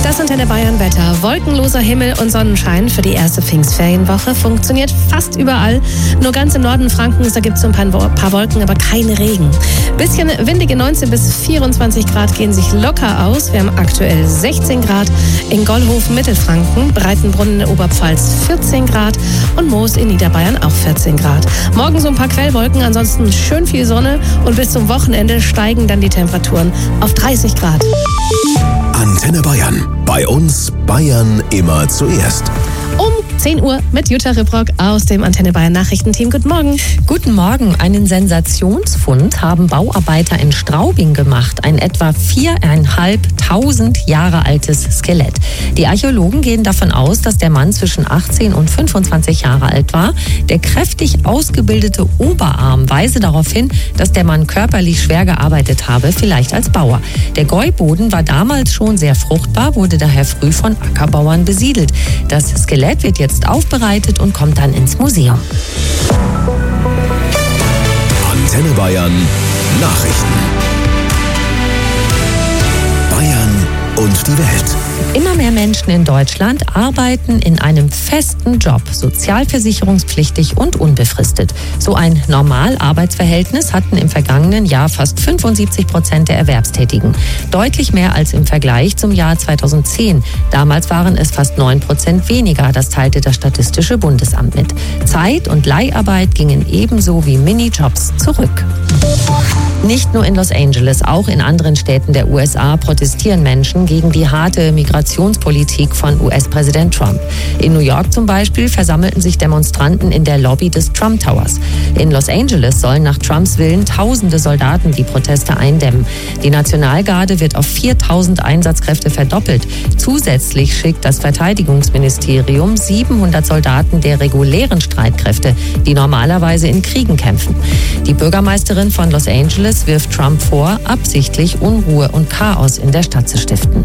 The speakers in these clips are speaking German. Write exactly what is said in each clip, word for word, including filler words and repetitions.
Das Antenne Bayern Wetter. Wolkenloser Himmel und Sonnenschein für die erste Pfingstferienwoche. Funktioniert fast überall. Nur ganz im Norden Frankens, da gibt es so ein paar Wolken, aber keine Regen. Bisschen windige neunzehn bis vierundzwanzig Grad gehen sich locker aus. Wir haben aktuell sechzehn Grad in Gollhof, Mittelfranken, Breitenbrunn in der Oberpfalz vierzehn Grad und Moos in Niederbayern auch vierzehn Grad. Morgen so ein paar Quellwolken, ansonsten schön viel Sonne und bis zum Wochenende steigen dann die Temperaturen auf dreißig Grad. Antenne Bayern. Bei uns Bayern immer zuerst. Um zehn Uhr mit Jutta Ribrock aus dem Antenne Bayern Nachrichtenteam. Guten Morgen. Guten Morgen. Einen Sensationsfund haben Bauarbeiter in Straubing gemacht. Ein etwa viertausendfünfhundert Jahre altes Skelett. Die Archäologen gehen davon aus, dass der Mann zwischen achtzehn und fünfundzwanzig Jahre alt war. Der kräftig ausgebildete Oberarm weise darauf hin, dass der Mann körperlich schwer gearbeitet habe, vielleicht als Bauer. Der Gäuboden war damals schon sehr fruchtbar, wurde daher früh von Ackerbauern besiedelt. Das Skelett wird jetzt aufbereitet und kommt dann ins Museum. Antenne Bayern Nachrichten. Bayern und die Welt. Immer mehr Menschen in Deutschland arbeiten in einem festen Job, sozialversicherungspflichtig und unbefristet. So ein Normalarbeitsverhältnis hatten im vergangenen Jahr fast fünfundsiebzig Prozent der Erwerbstätigen. Deutlich mehr als im Vergleich zum Jahr zweitausendzehn. Damals waren es fast neun Prozent weniger, das teilte das Statistische Bundesamt mit. Zeit- und Leiharbeit gingen ebenso wie Minijobs zurück. Nicht nur in Los Angeles, auch in anderen Städten der U S A protestieren Menschen gegen die harte Migrationspolitik von U S-Präsident Trump. In New York zum Beispiel versammelten sich Demonstranten in der Lobby des Trump Towers. In Los Angeles sollen nach Trumps Willen tausende Soldaten die Proteste eindämmen. Die Nationalgarde wird auf viertausend Einsatzkräfte verdoppelt. Zusätzlich schickt das Verteidigungsministerium siebenhundert Soldaten der regulären Streitkräfte, die normalerweise in Kriegen kämpfen. Die Bürgermeisterin von Los Angeles wirft Trump vor, absichtlich Unruhe und Chaos in der Stadt zu stiften.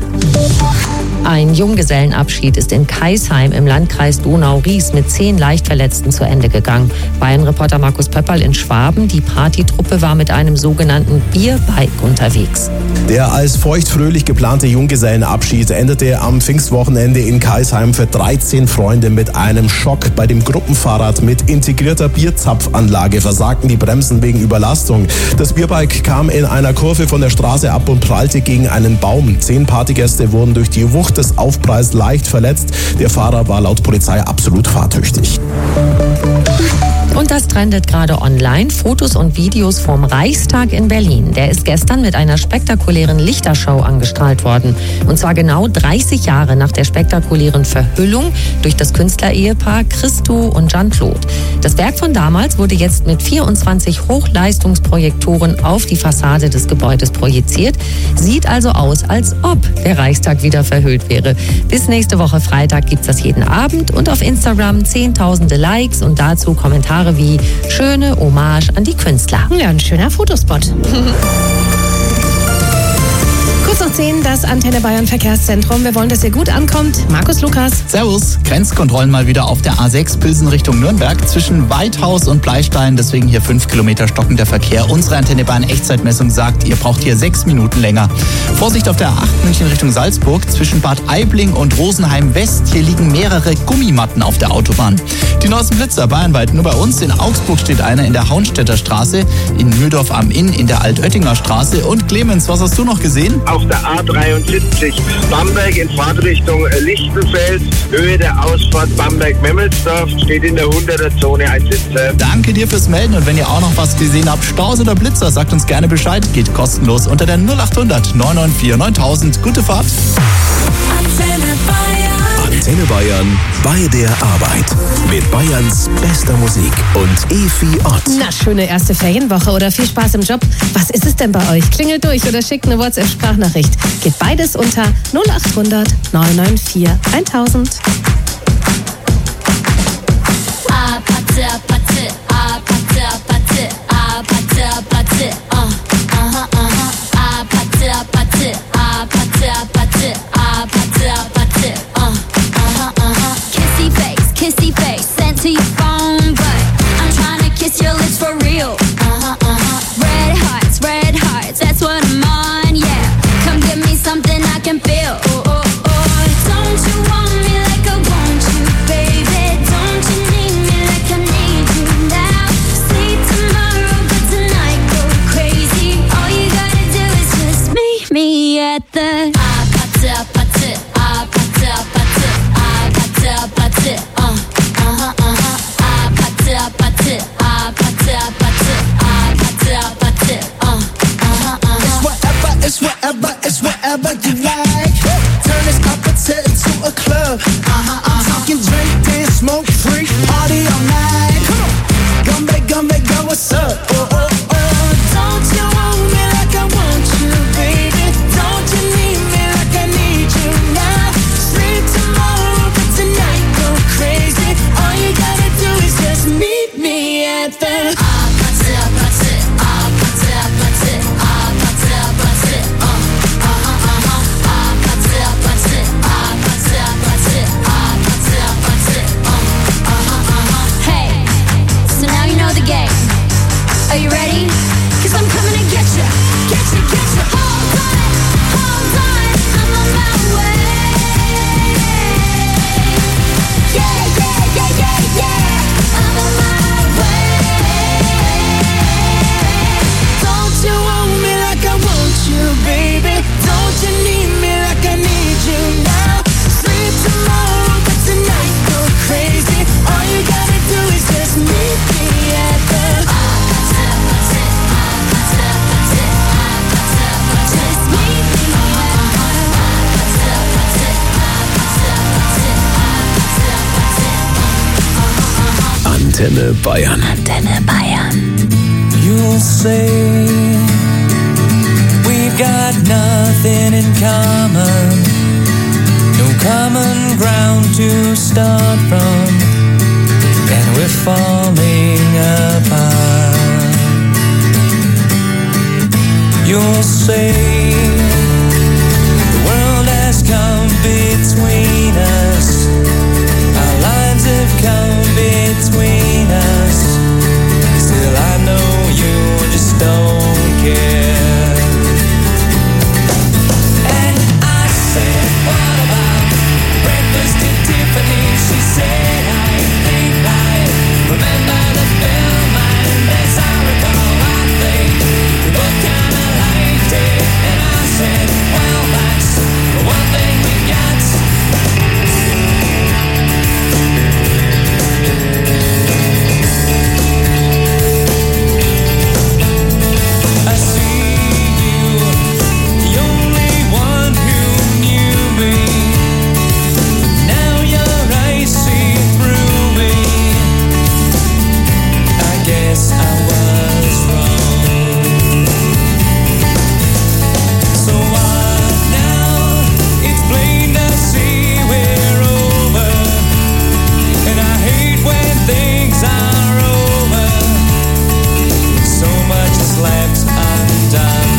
Ein Junggesellenabschied ist in Kaisheim im Landkreis Donau-Ries mit zehn Leichtverletzten zu Ende gegangen. Bayern-Reporter Markus Pöpperl in Schwaben. Die Partytruppe war mit einem sogenannten Bierbike unterwegs. Der als feuchtfröhlich geplante Junggesellenabschied endete am Pfingstwochenende in Kaisheim für dreizehn Freunde mit einem Schock. Bei dem Gruppenfahrrad mit integrierter Bierzapfanlage versagten die Bremsen wegen Überlastung. Das Bierbike kam in einer Kurve von der Straße ab und prallte gegen einen Baum. Zehn Partygäste wurden durch die Wucht des Aufpralls leicht verletzt. Der Fahrer war laut Polizei absolut fahrtüchtig. Und das trendet gerade online. Fotos und Videos vom Reichstag in Berlin. Der ist gestern mit einer spektakulären Lichtershow angestrahlt worden. Und zwar genau dreißig Jahre nach der spektakulären Verhüllung durch das Künstlerehepaar Christo und Jean-Claude. Das Werk von damals wurde jetzt mit vierundzwanzig Hochleistungsprojektoren auf die Fassade des Gebäudes projiziert. Sieht also aus, als ob der Reichstag wieder verhüllt wäre. Bis nächste Woche Freitag gibt's das jeden Abend und auf Instagram zehntausende Likes und dazu Kommentare wie schöne Hommage an die Künstler. Ja, ein schöner Fotospot. Kurz nach zehn, das Antenne Bayern Verkehrszentrum. Wir wollen, dass ihr gut ankommt. Markus Lukas. Servus. Grenzkontrollen mal wieder auf der A sechs Pilsen Richtung Nürnberg zwischen Weithaus und Bleistein. Deswegen hier fünf Kilometer stockender Verkehr. Unsere Antenne Bayern Echtzeitmessung sagt, ihr braucht hier sechs Minuten länger. Vorsicht auf der A acht München Richtung Salzburg zwischen Bad Aibling und Rosenheim West. Hier liegen mehrere Gummimatten auf der Autobahn. Die neuesten Blitzer bayernweit nur bei uns. In Augsburg steht einer in der Haunstädter Straße, in Mühldorf am Inn in der Altöttinger Straße. Und Clemens, was hast du noch gesehen? Auf der A dreiundsiebzig Bamberg in Fahrtrichtung Lichtenfels, Höhe der Ausfahrt Bamberg-Memmelsdorf, steht in der hunderter Zone ein Sitzer. Danke dir fürs Melden und wenn ihr auch noch was gesehen habt, Staus oder Blitzer, sagt uns gerne Bescheid. Geht kostenlos unter der null achthundert neun neun vier neuntausend. Gute Fahrt. Antenne Bayern. Antenne Bayern bei der Arbeit. Mit Bayerns bester Musik und Efi Ott. Na, schöne erste Ferienwoche oder viel Spaß im Job. Was ist es denn bei euch? Klingelt durch oder schickt eine WhatsApp-Sprachnachricht. Geht beides unter null achthundert neun neun vier tausend. Kissy face, kissy face, sent to your phone, but I'm trying to kiss your lips for real. Uh-huh, uh-huh. Red hearts, red hearts, that's what I'm on, yeah. Come give me something I can feel. Oh, oh, oh. the 아파트 아파트 아파트 아파트 아파트 아파트 어 어허 어허 아파트 아파트 아파트 아파트 아파트 아파트 어 어허 어허 It's whatever, it's whatever, it's whatever you like. Turn this apache into a club. Uh-huh, I'm talking drink, dance, smoke, free, party all night. Come on, come back, come back, girl, what's up? Oh, oh, oh. Don't you want me like I want you, baby? Don't you need me like I need you now? Sleep tomorrow, but tonight go crazy. All you gotta do is just meet me at the apache, apache, apache, apache, apache, apache, uh, uh-huh, uh-huh, apache, apache, apache, apache, apache, apache, uh, uh-huh, uh-huh. Hey, so now you know the game. Are you ready? 'Cause I'm coming to get you, get you, get you. Hold on, hold on, I'm on my way. Yeah, yeah, yeah, yeah, yeah, I'm on my way. Don't you want me like I want you, baby? Don't you need me like I need you now? Sleep tomorrow, but tonight go crazy. All you gotta do is just meet me at the just meet me Antenne Bayern. Antenne Bayern. You'll say we've got nothing in common, no common ground to start from, and we're falling apart. You'll say the world has come between us, our lives have come between us. Still I know you just don't care. And I said, what about breakfast at Tiffany? She said, I think I remember the film, and as I recall, I think we both kinda liked it. And I said, well, that's the one thing we got. I see you, the only one who knew me. Now your eyes see through me. I guess I was wrong. So what now? It's plain to see we're over, and I hate when things are over. So much is left undone.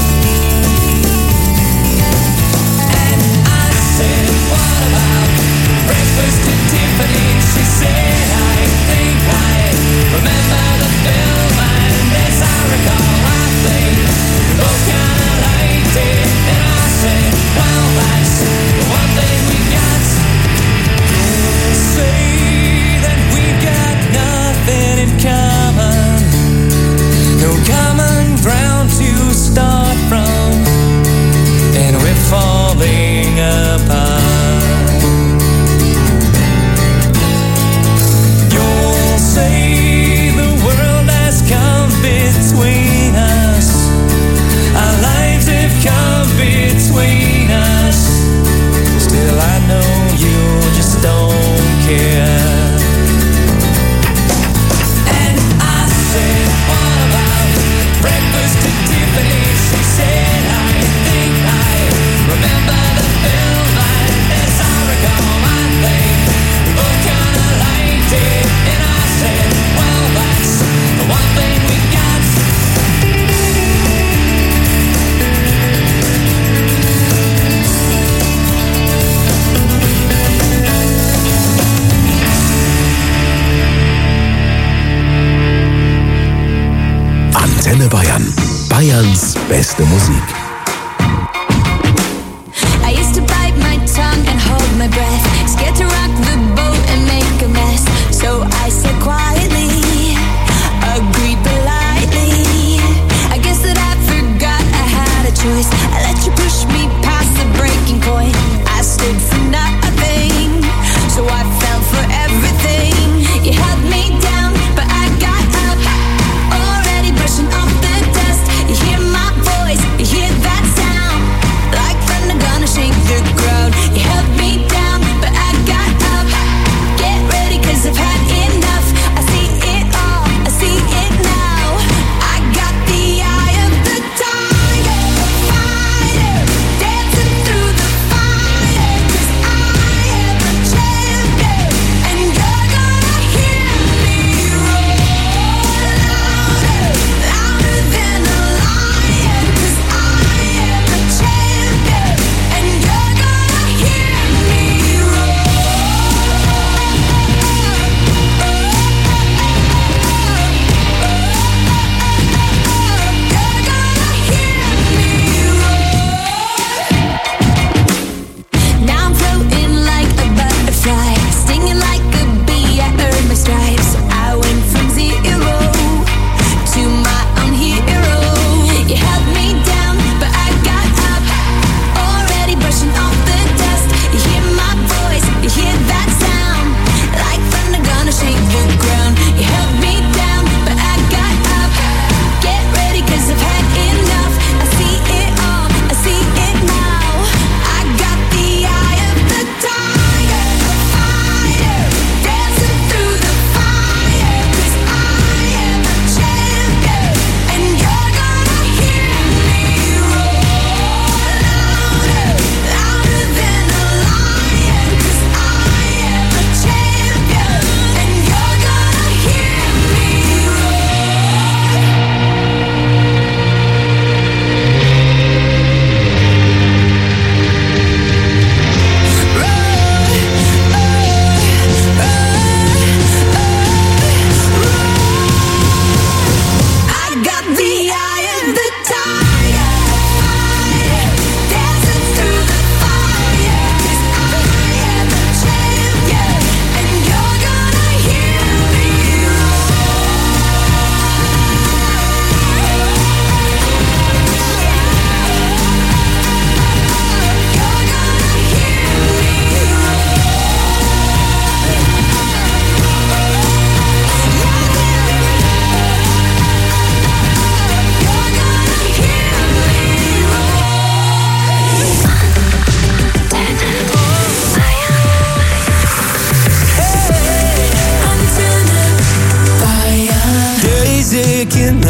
And I said, what about breakfast at Tiffany? She said, I think I remember the film, and as I recall, I think we both kinda liked it. And I said, well, that's the one thing we got. Say that we've got nothing in common, no common ground to start from, and we're falling apart. You'll say the world has come between us, our lives have come between us. Still I know you just don't care. And I said, what about breakfast at Tiffany? She said, I think I remember the film, and as I recall, I think we both kinda liked it. And I said, well, that's the one thing we got. Antenne Bayern. Bayerns beste Musik. I used to bite my tongue and hold my breath, scared to rock the boat and make a mess. So I said quietly, agreed politely. I guess that I forgot I had a choice. I let you push me past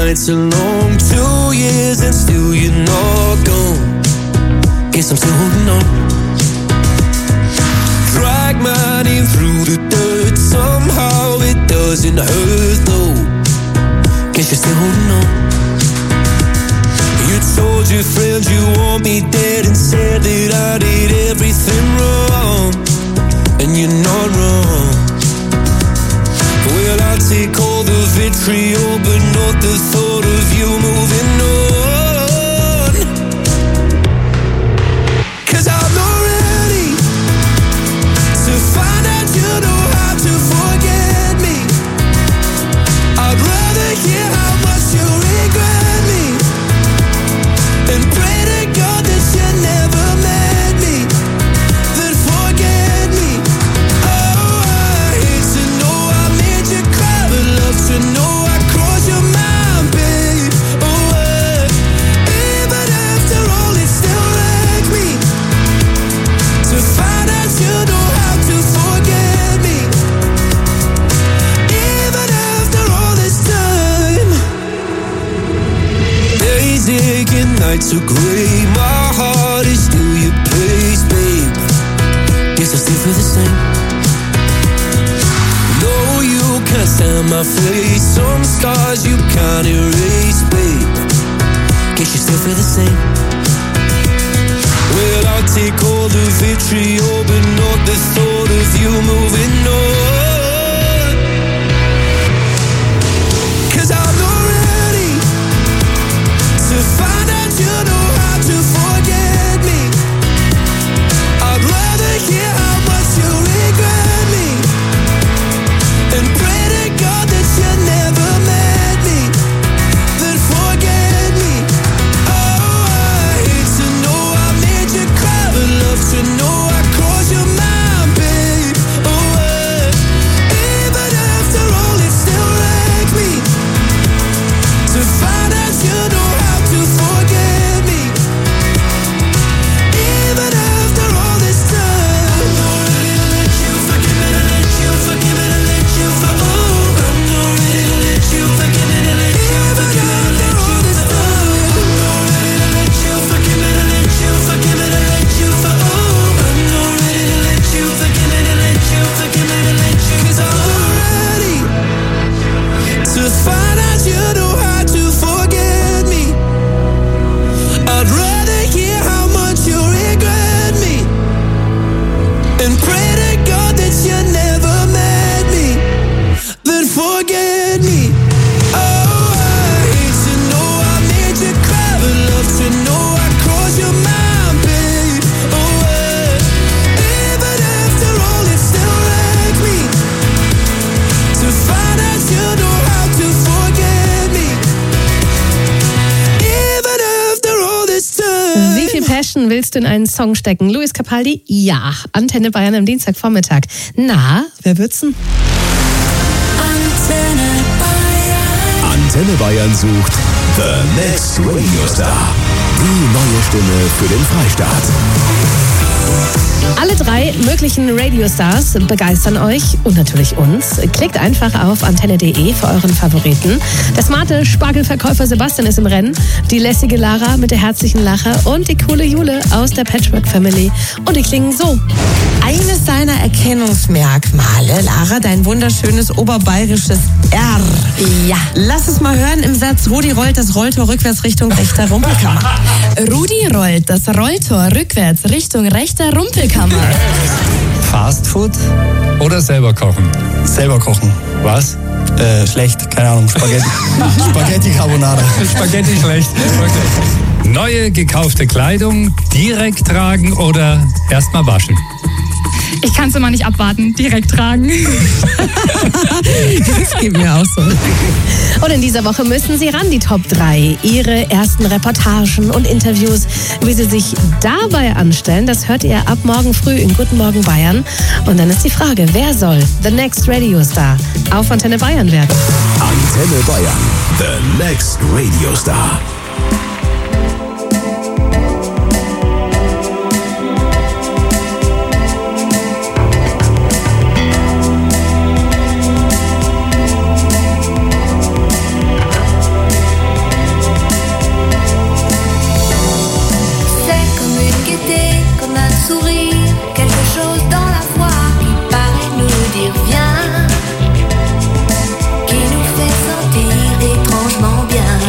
nights are long, two years and still you're not gone. Guess I'm still holding on. Drag my name through the dirt, somehow it doesn't hurt though. Guess you're still holding on. You told your friends you want me dead and said that I did everything wrong, and you're not wrong. Well, I'll take all the vitriol, but not the thought of you moving on. 'Cause I'm not ready to find out you know how to forget me. I'd rather hear how much you regret me and pray to God that you never met me, then forget me. Oh, I hate to know I made you cry, but love to know I crossed your mind, babe. Oh, uh, even after all, it still wrecked me to find out you know how to forget me. Even after all this time, days aching, nights are gray. My heart is still your place, babe. Guess I still feel the same. No, you can't stand my face. Some scars you can't erase, babe. Guess you still feel the same. Well, I'll take all the vitriol, but not the thought of you moving on. 'Cause I'm not ready to find out you know how to forget me. I'd rather hear how much you regret me and pray to God that you never met me, then forget me. Oh, I hate to know I made you cry, but love to know I crossed your mind, babe. Oh, uh, even after all, it still wrecked me to find out you know how to forget me. Even after all this time, I'm not ready to let you forgive me, to let you forgive me, to let you for- oh, I'm not ready to let you forgive me, to let you forgive me, to let you this time. I'm not ready to let you forgive me, to let you forgive me, to let you for- oh, I'm not ready to let you forgive me, to let you forgive me, to let you 'cause I'm not ready to find out you know how to forget me. I'd rather hear how much you regret me and pray to God that you never met me, then forget me. Oh, I hate to know I made you cry, but love to know I crossed your mind, babe. Oh, uh, even after all, it still wrecked me to find out you know how to forget me. Even after all this time. Wie viel Passion willst du in einen Song stecken? Luis Capaldi? Ja. Antenne Bayern am Dienstagvormittag. Na, wer wird's denn? Antenne Bayern. Antenne Bayern sucht The Next Radio Star. Die neue Stimme für den Freistaat. Alle drei möglichen Radiostars begeistern euch und natürlich uns. Klickt einfach auf antenne punkt de für euren Favoriten. Der smarte Spargelverkäufer Sebastian ist im Rennen, die lässige Lara mit der herzlichen Lache und die coole Jule aus der Patchwork Family. Und die klingen so. Eines seiner Erkennungsmerkmale, Lara, dein wunderschönes oberbayerisches R. Ja. Lass es mal hören im Satz, Rudi rollt das Rolltor rückwärts Richtung rechter Rumpelkammer. Rudi rollt das Rolltor rückwärts Richtung rechter Rumpelkammer. Fast Food oder selber kochen? Selber kochen. Was? Äh, schlecht, keine Ahnung, Spaghetti. Spaghetti Carbonara. Spaghetti schlecht. Okay. Neue gekaufte Kleidung direkt tragen oder erstmal waschen? Ich kann es immer nicht abwarten, direkt tragen. Das geht mir auch so. Und in dieser Woche müssen Sie ran, die Top drei. Ihre ersten Reportagen und Interviews, wie Sie sich dabei anstellen, das hört ihr ab morgen früh in Guten Morgen Bayern. Und dann ist die Frage, wer soll The Next Radio Star auf Antenne Bayern werden? Antenne Bayern, The Next Radio Star. sourire, quelque chose dans la voix qui paraît nous dire viens, qui nous fait sentir étrangement bien.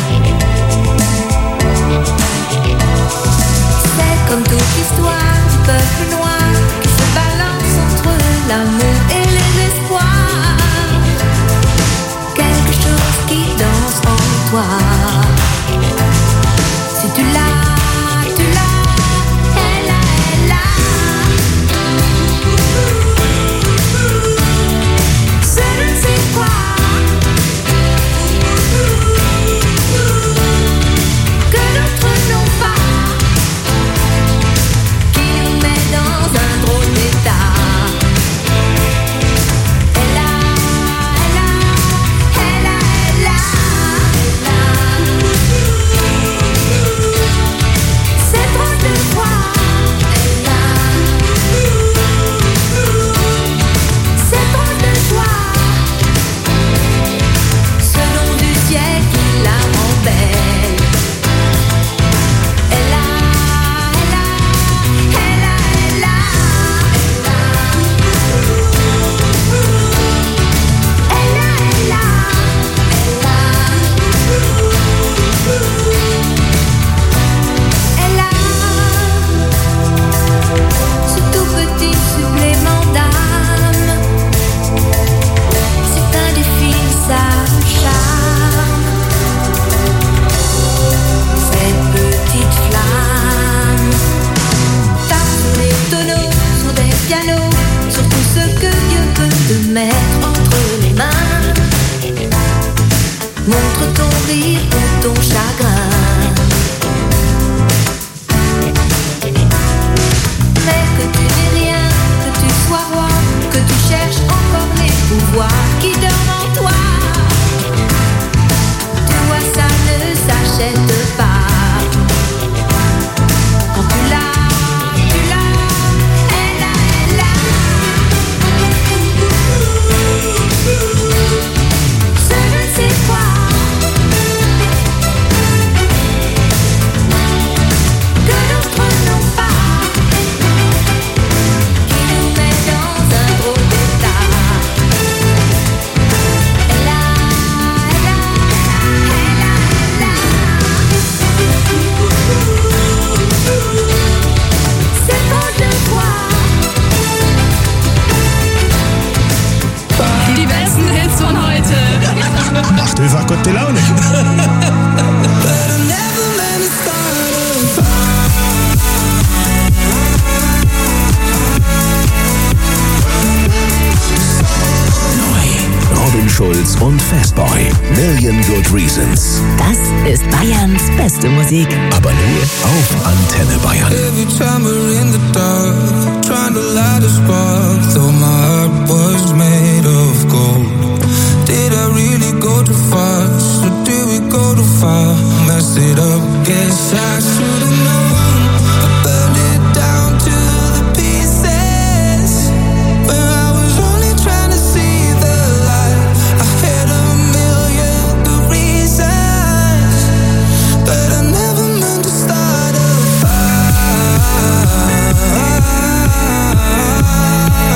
C'est comme toute l'histoire du peuple noir qui se balance entre l'amour et les espoirs. Quelque chose qui danse en toi. Si tu l'as, tu l'as, elle a, elle a. Je ne sais quoi que d'autres n'ont pas, qui nous met dans un drôle d'état. Elle a, elle a, elle a, elle a, elle a. C'est trop de fois, elle a. C'est trop de joie. Ce nom du ciel qui la rend belle. Elle a, elle a, elle a, elle a, elle a. Elle a, elle a, elle a. Elle a ce tout petit supplément d'âme. C'est indéfinissable charme. Cette petite flamme tape les tonneaux sur des pianos, sur tout ce que Dieu peut te mettre entre les mains. Montre ton rire ou ton chagrin. Mais que tu n'aies rien, que tu sois roi, que tu cherches encore les pouvoirs qui dorment en toi. Tu vois, ça ne s'achète pas. Quand tu l'as, tu l'as, elle a, elle a. Je ne sais quoi que d'autres n'ont pas, qui nous met dans un drôle d'état. Elle a, elle a, elle a, elle a. C'est trop de toi. Die besten Hits von heute. Macht einfach gute Laune. Robin Schulz und Fastboy. Million Good Reasons. Das ist Bayerns beste Musik. Aber nur auf Antenne Bayern. Every time we're in the dark, trying to light a spark, though my heart was made of gold. Did I really go too fast, or did we go too far? Mess it up, guess I should've known. I burned it down to the pieces, when I was only trying to see the light. I had a million good reasons, but I never meant to start a fire.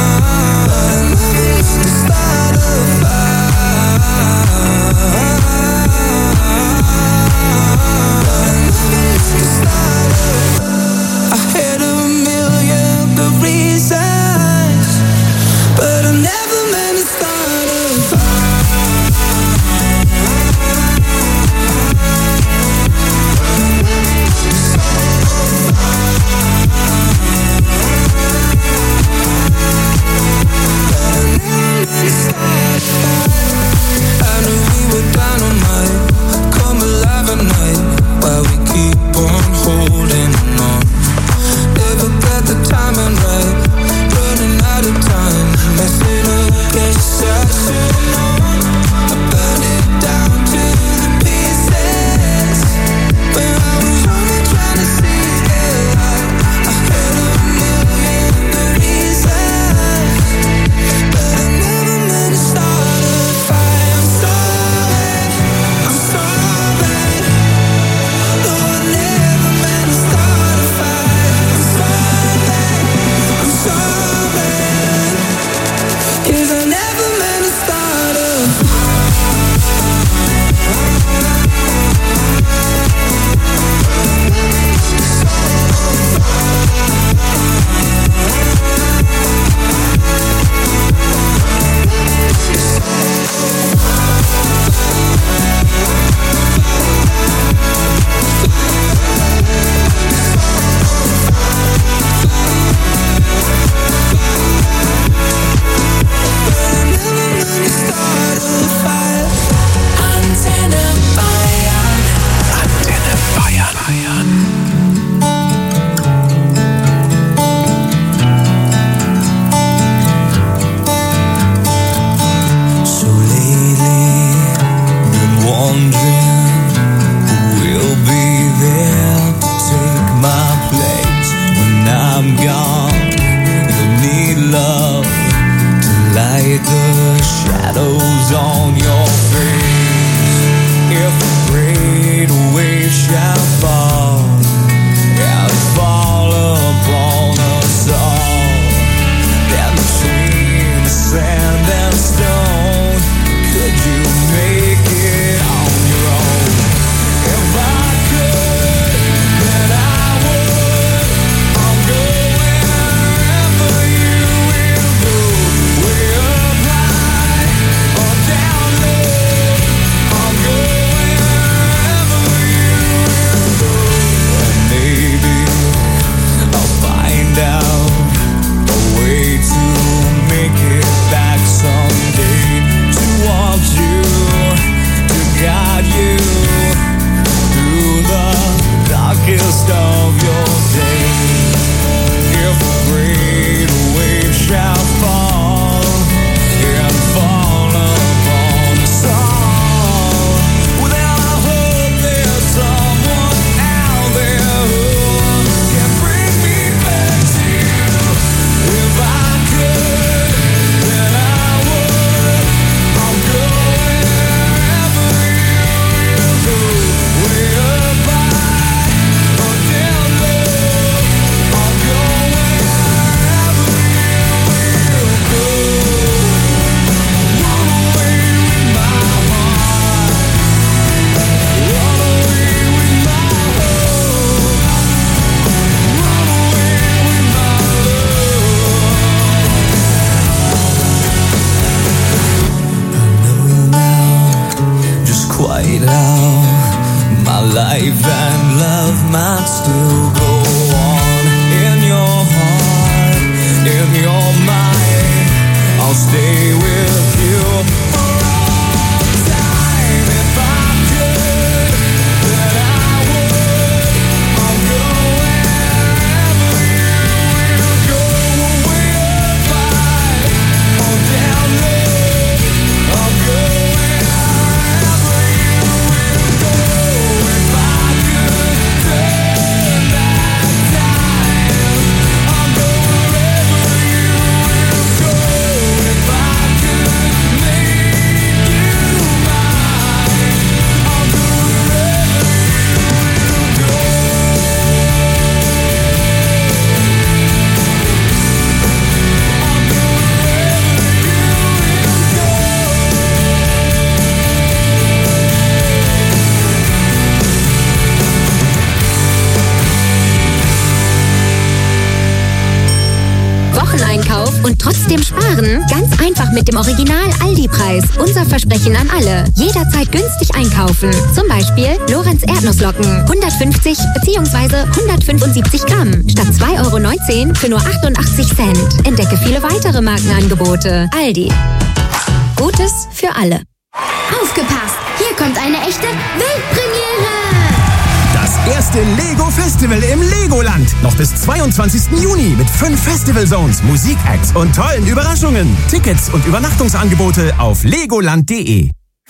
und trotzdem sparen? Ganz einfach mit dem Original-Aldi-Preis. Unser Versprechen an alle. Jederzeit günstig einkaufen. Zum Beispiel Lorenz Erdnusslocken. hundertfünfzig bzw. hundertfünfundsiebzig Gramm. Statt zwei Euro neunzehn für nur achtundachtzig Cent. Entdecke viele weitere Markenangebote. Aldi. Gutes für alle. Aufgepasst! Hier kommt eine echte Weltpremiere! Das erste Lego-Festival im Legoland. Noch bis zweiundzwanzigsten Juni mit fünf Festival-Zones, Musikacts und tollen Überraschungen. Tickets und Übernachtungsangebote auf legoland punkt de.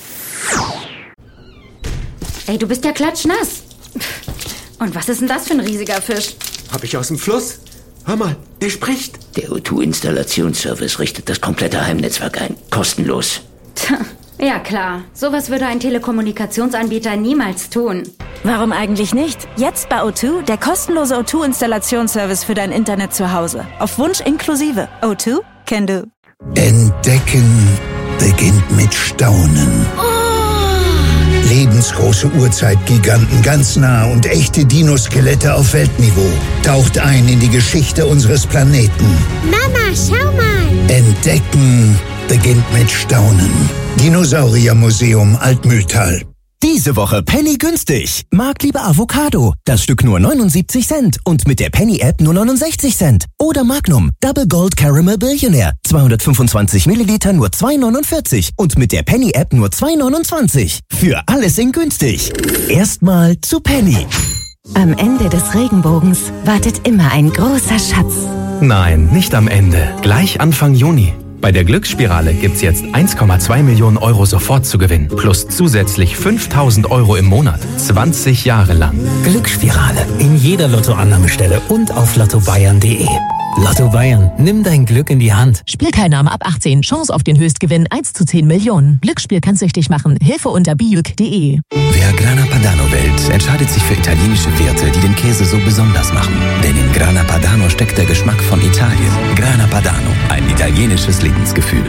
Ey, du bist ja klatschnass. Und was ist denn das für ein riesiger Fisch? Hab ich aus dem Fluss? Hör mal, der spricht. Der O zwei Installationsservice richtet das komplette Heimnetzwerk ein. Kostenlos. Tja, ja klar. Sowas würde ein Telekommunikationsanbieter niemals tun. Warum eigentlich nicht? Jetzt bei O zwei der kostenlose O zwei Installationsservice für dein Internet zu Hause. Auf Wunsch inklusive. O zwei can do. Entdecken beginnt mit Staunen. Lebensgroße Urzeitgiganten ganz nah und echte Dinoskelette auf Weltniveau. Taucht ein in die Geschichte unseres Planeten. Mama, schau mal! Entdecken beginnt mit Staunen. Dinosauriermuseum Altmühltal. Diese Woche Penny günstig. Marktliebe Avocado. Das Stück nur neunundsiebzig Cent und mit der Penny-App nur neunundsechzig Cent. Oder Magnum Double Gold Caramel Billionaire. zweihundertfünfundzwanzig Milliliter nur zwei neunundvierzig und mit der Penny-App nur zwei neunundzwanzig. Für alles in günstig. Erstmal zu Penny. Am Ende des Regenbogens wartet immer ein großer Schatz. Nein, nicht am Ende. Gleich Anfang Juni. Bei der Glücksspirale gibt's jetzt eins Komma zwei Millionen Euro sofort zu gewinnen. Plus zusätzlich fünftausend Euro im Monat. zwanzig Jahre lang. Glücksspirale. In jeder Lottoannahmestelle und auf lotto bayern punkt de. Lotto Bayern. Nimm dein Glück in die Hand. Spielteilnahme ab achtzehn. Chance auf den Höchstgewinn eins zu zehn Millionen. Glücksspiel kann süchtig machen. Hilfe unter bijuk punkt de. Wer Grana Padano wählt, entscheidet sich für italienische Werte, die den Käse so besonders machen. Denn in Grana Padano steckt der Geschmack von Italien. Grana Padano, ein italienisches Lebensgefühl.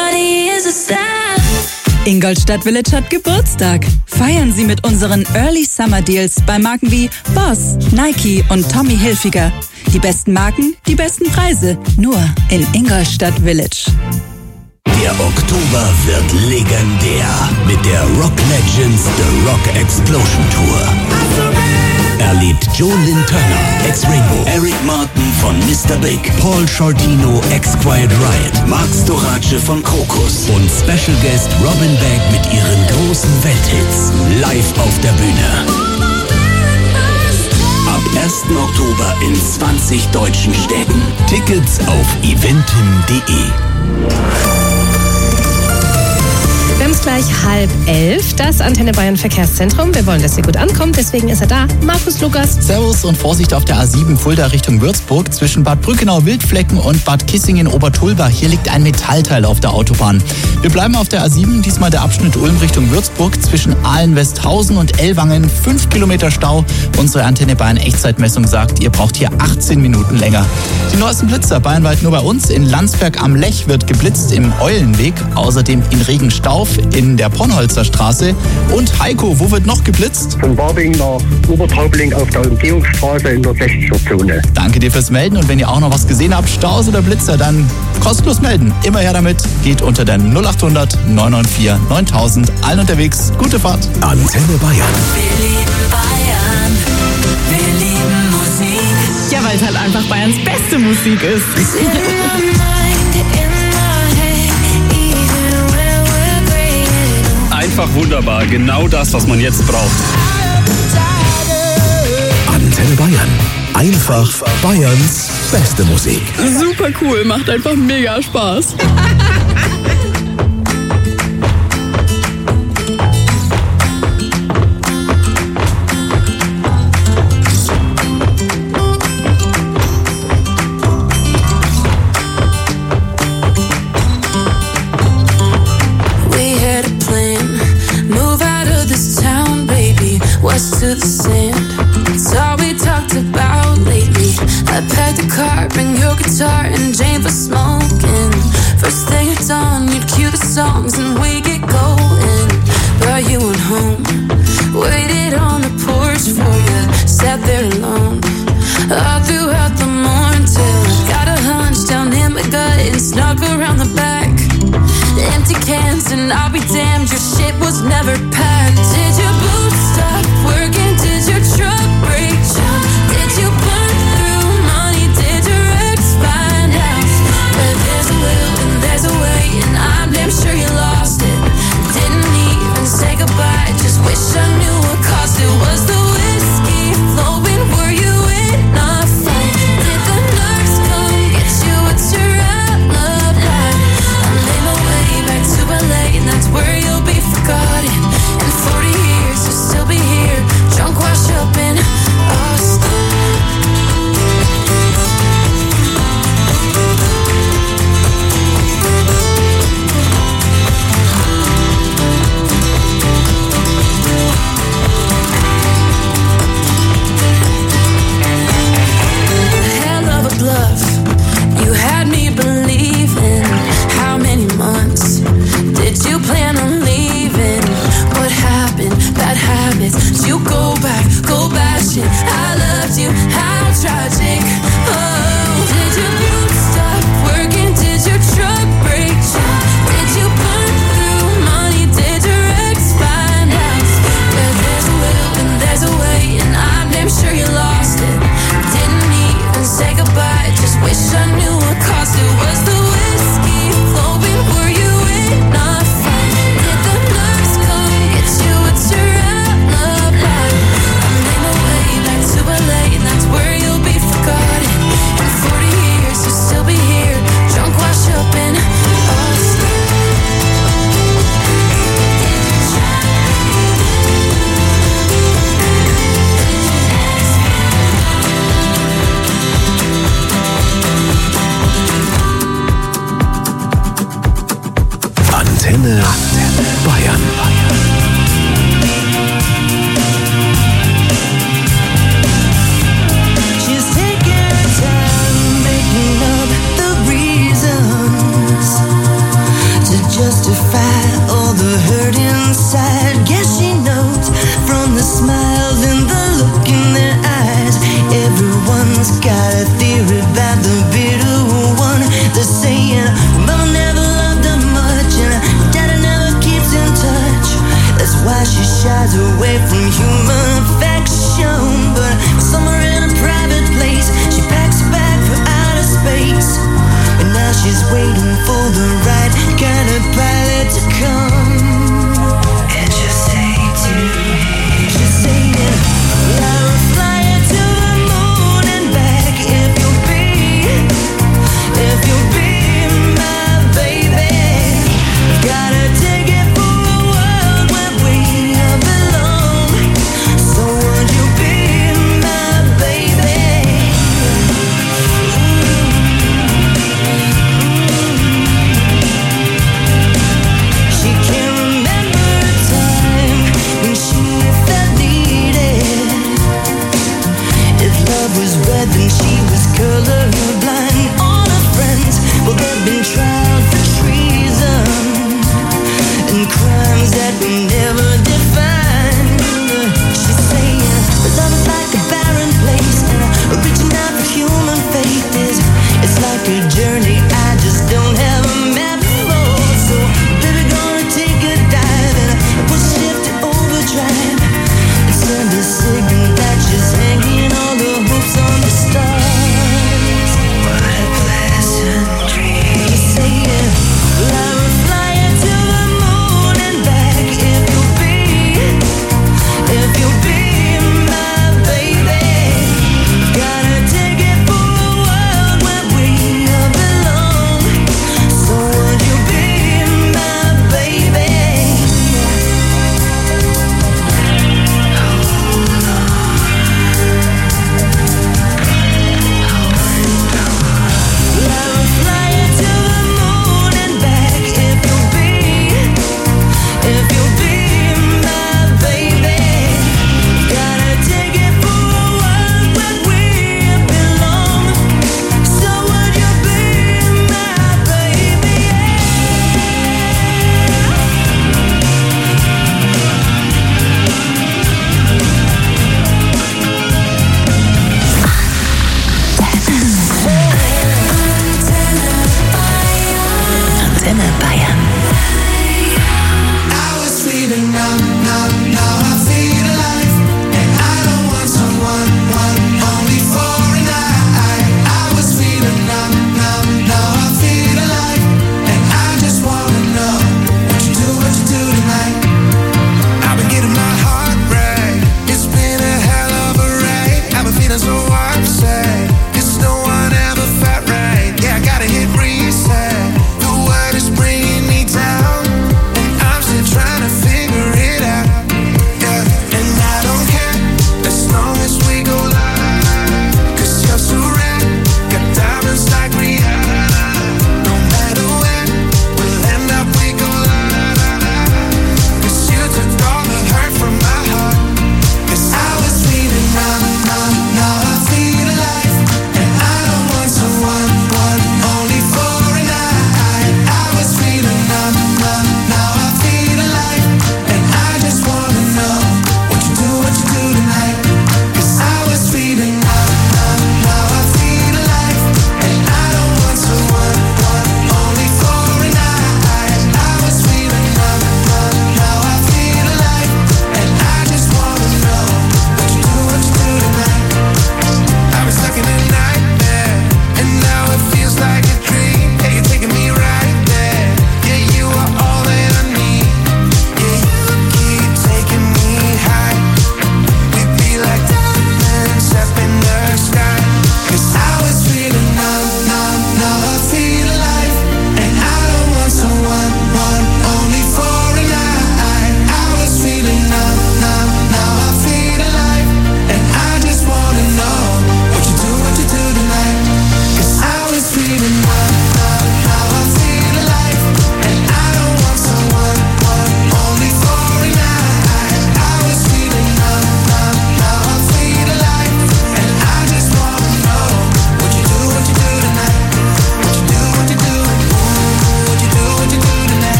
Ingolstadt Village hat Geburtstag. Feiern Sie mit unseren Early Summer Deals bei Marken wie Boss, Nike und Tommy Hilfiger. Die besten Marken, die besten Preise. Nur in Ingolstadt Village. Der Oktober wird legendär mit der Rock Legends The Rock Explosion Tour. Erlebt Jolyn Turner, ex-Rainbow, Eric Martin von Mister Big, Paul Shortino, ex-Quiet Riot, Mark Storace von Krokus und Special Guest Robin Beck mit ihren großen Welthits live auf der Bühne. Ab ersten Oktober in zwanzig deutschen Städten. Tickets auf eventim punkt de. Wir haben es gleich halb elf, das Antenne Bayern Verkehrszentrum. Wir wollen, dass ihr gut ankommt, deswegen ist er da. Markus Lukas. Servus und Vorsicht auf der A sieben Fulda Richtung Würzburg zwischen Bad Brückenau Wildflecken und Bad Kissingen Obertulbach. Hier liegt ein Metallteil auf der Autobahn. Wir bleiben auf der A sieben, diesmal der Abschnitt Ulm Richtung Würzburg zwischen Ahlen-Westhausen und Ellwangen. Fünf Kilometer Stau. Unsere Antenne Bayern Echtzeitmessung sagt, ihr braucht hier achtzehn Minuten länger. Die neuesten Blitzer bayernweit nur bei uns. In Landsberg am Lech wird geblitzt im Eulenweg. Außerdem in Regenstauf in der Ponnholzer Straße. Und Heiko, wo wird noch geblitzt? Von Barbing nach Obertraubling auf der Umgehungsstraße in der sechziger-Zone. Danke dir fürs Melden und wenn ihr auch noch was gesehen habt, Staus oder Blitzer, dann kostenlos melden. Immer her damit. Geht unter der null acht hundert neun neun vier neuntausend. Allen unterwegs. Gute Fahrt. Antenne Bayern. Wir lieben Bayern. Wir lieben Musik. Ja, weil es halt einfach Bayerns beste Musik ist. Einfach wunderbar, genau das, was man jetzt braucht. Antenne Bayern. Einfach Bayerns beste Musik. Super cool, macht einfach mega Spaß. To the sand, it's all we talked about lately. I packed the car, bring your guitar and Jane for smoking. First thing at dawn, you'd cue the songs and we get going. But you went home, waited on the porch for you, sat there alone all throughout the morning till I got a hunch down in my gut. cans, and I'll be damned, your shit was never packed. Did your boots stop working? Did your truck break down? Did you burn through money? Did your ex find out? But there's a will and there's a way, and I'm damn sure you lost it. Didn't even say goodbye, just wish I knew what caused it. Was the whiskey flowing? Were you in a fight? Did the nurse come get you? What's your alibi? I made my way back to L A, and that's where you'll be forgotten. In forty years you'll still be here, drunk, washed up in Austin. Hell of a bluff, you had me believing. How many months did you plan on leaving? What happened? Bad habits. Did you go back, go bashing? I loved you, how tragic. Oh, did your boots stop working? Did your truck break down? Did you burn through money? Did your ex find out? But there's a will and there's a way, and I'm damn sure you lost it. Didn't even say goodbye, just wish I knew what caused it. Was the whiskey flowing? Were you in a fight? Did the nurse come get you? What's your alibi? I made my way back to L A, and that's where you'll be forgotten. In forty years you'll still be here, drunk, washed up in Austin. Antenne Bayern. She's taking time making up the reasons to justify all the hurt inside. Guess she knows from the smiles and the look in their eyes. Everyone's got a theory about the bitter one. They're saying mama never loved her much, and daddy never keeps in touch. That's why she shies away from human affection. But somewhere in a private place, she packs a bag for outer space. And now she's waiting for the right kind of pilot to come. And she'll say to me, she's saying, I'll fly you to the moon and back if you'll be, if you'll be my baby. Gotta take it for a world where we belong. So would you be my baby? She can't remember a time when she felt needed. If love was red, then she was colorblind. All her friends, well, they've been tried for treason and crimes that we never defined. She's saying, but love is like a barren place, and reaching out for human faith is, it's like a journey I just don't have a map for. So, baby, gonna take a dive and push shift to overdrive and send a signal that she's hanging all the hopes on the stars. What a pleasant dream. She's saying, I will fly you to the moon and back if you'll be, if you'll be my baby. Gotta take it for a world where we belong.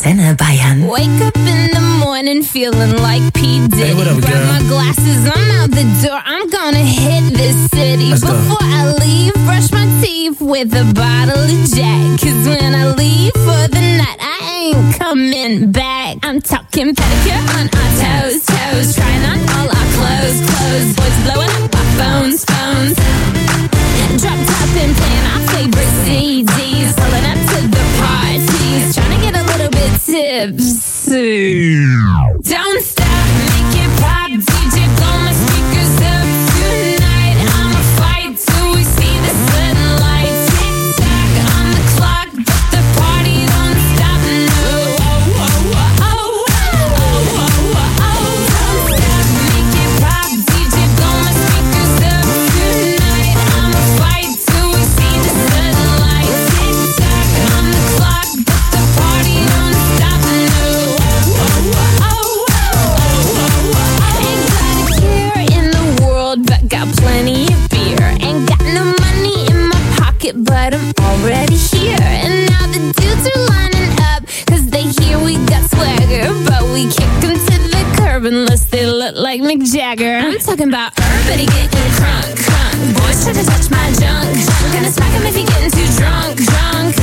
Antenne Bayern. Wake up in the morning feeling like P. Diddy. Hey, what up, Grab girl? my glasses, I'm out the door. I'm gonna hit this city. Let's go. Before I leave, brush my teeth with a bottle of Jack. Cause when I leave for the night, I ain't coming back. I'm talking pedicure on our toes, toes. Trying on all our clothes, clothes. Boys blowing up our phones, phones. Drop top and playing our favorite C Ds. Pulling up to the parties. Trying to get a little bit tipsy. Don't stop, make it pop. D J blow my speakers up tonight. I'ma fight till we see the sunlight. Tick tock on the clock, but the party don't stop. No, oh, oh, oh, oh, oh, oh, oh, oh. Don't stop, make it pop. D J blow my speakers up tonight. I'ma fight till we see the sunlight. Tick tock on the clock, but the party don't stop. No, oh, oh, oh, oh, oh, oh. Ain't got a care in the world, but got plenty of beer. Ain't got no money in my pocket, but I'm already here. And now the dudes are lining up, cause they hear we got swagger. But we kick them to the curb unless they look like Mick Jagger. I'm talking about everybody getting crunk, crunk. Boys try to touch my junk, junk. Gonna smack him if he getting too drunk, drunk.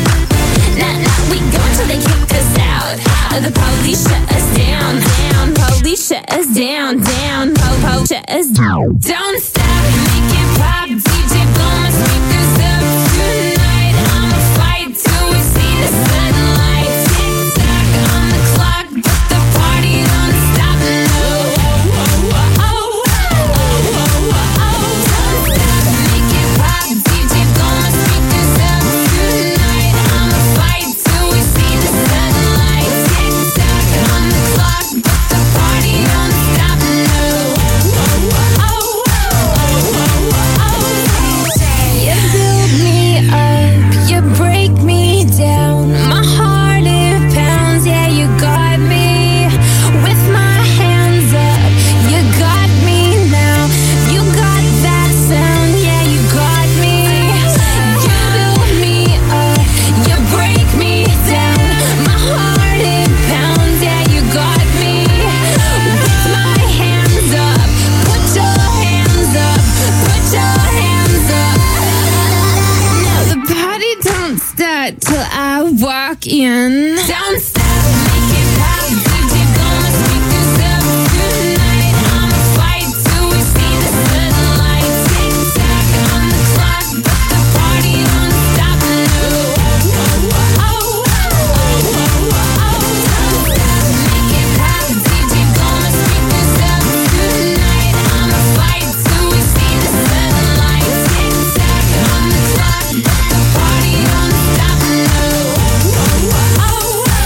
Nah, nah, we go until they kick us out, out. The police shut us down, down. Police shut us down, down. Po, po, shut us down. Don't stop, make it pop. D J blow my speakers up tonight. I'ma fight till we see the sunlight. Tick tock on the clock, but the party don't stop. No, oh, oh, oh, oh, oh, oh, oh, oh. Don't stop, make it pop. D J blow my speakers up tonight. I'ma fight till we see the sunlight. Tick tock on the clock, but the party don't stop. No, oh, oh, oh, oh, oh, oh, oh. You build me up, you break me down. My heart it pounds, yeah, you got me. With my hands up, you got me now. You got that sound, yeah, you got me. You build me up, you break me down. My heart it pounds, yeah, you got me. With my hands up, put your hands up, put your hands up. Now the party don't start till I walk in. Don't stop, make it pop. D J blow my speakers up tonight. I'ma fight till we see the sunlight. Tick tock on the clock, but the party don't stop. No, oh, oh, oh, oh, oh, oh, oh. Don't stop, make it pop. D J blow my speakers up tonight. I'ma fight till we see the sunlight. Tick tock on the clock, but the party don't stop. No, oh, oh, oh, oh, oh, oh, oh.